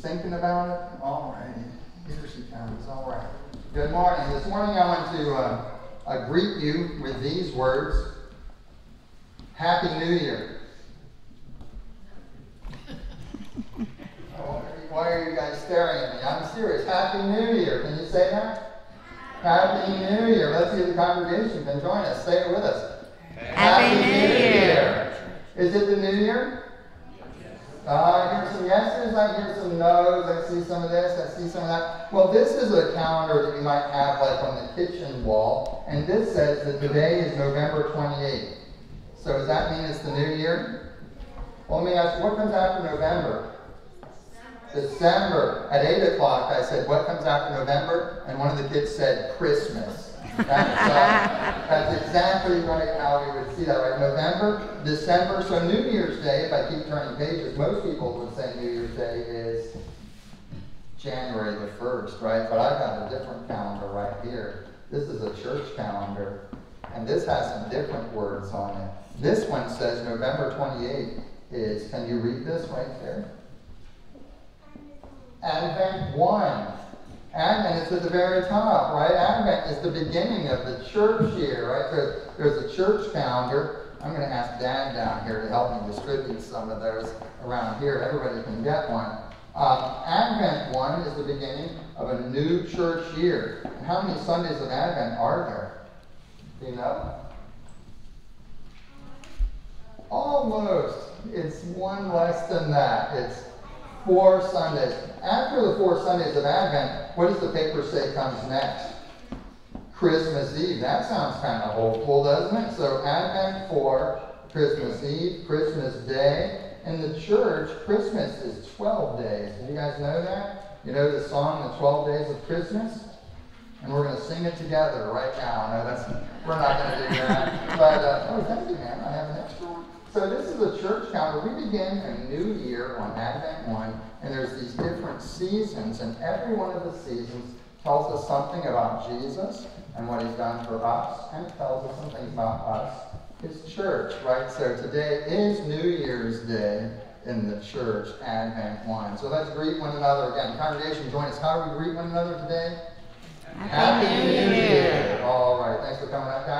thinking about it? All right. Here she comes. All right. Good morning. This morning I want to greet you with these words. Happy New Year. Why are you guys staring at me? I'm serious. Happy New Year. Can you say that? Happy New Year. Let's see if the congregation can join us. Say it with us. Happy New Year. Is it the New Year? I hear some yeses, I hear some no's, I see some of this, I see some of that. Well, this is a calendar that you might have like on the kitchen wall, and this says that today is November 28th. So does that mean it's the New Year? Well, let me ask you, what comes after November? December. At 8 o'clock, I said, what comes after November? And one of the kids said, Christmas. That's exactly right how we would see that, right? November, December, so New Year's Day, if I keep turning pages, most people would say New Year's Day is January the 1st, right? But I've got a different calendar right here. This is a church calendar, and this has some different words on it. This one says November 28th is, can you read this right there? Advent 1. Advent is at the very top, right? Advent is the beginning of the church year, right? So there's a church calendar. I'm going to ask Dad down here to help me distribute some of those around here. Everybody can get one. Advent 1 is the beginning of a new church year. And how many Sundays of Advent are there? Do you know? Almost. It's one less than that. It's 4 Sundays. After the 4 Sundays of Advent, what does the paper say comes next? Christmas Eve. That sounds kind of hopeful, doesn't it? So Advent 4, Christmas Eve, Christmas Day. In the church, Christmas is 12 days. Do you guys know that? You know the song, The 12 Days of Christmas? And we're going to sing it together right now. No, we're not going to do that. But, oh, thank you, man. I have an extra one. So this is a church calendar. We begin a new year on Advent 1, and there's these different seasons, and every one of the seasons tells us something about Jesus and what he's done for us, and it tells us something about us, his church, right? So today is New Year's Day in the church, Advent 1. So let's greet one another again. Congregation, join us. How do we greet one another today? Happy New Year. All right. Thanks for coming out, guys.